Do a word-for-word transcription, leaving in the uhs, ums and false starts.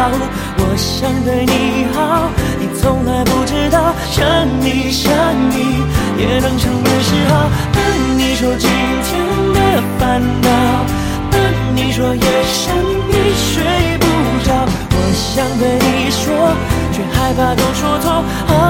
我想对你好，你从来不知道，想你想你也能成为嗜好。等你说今天的烦恼，等你说夜深你睡不着，我想对你说，却害怕都说错。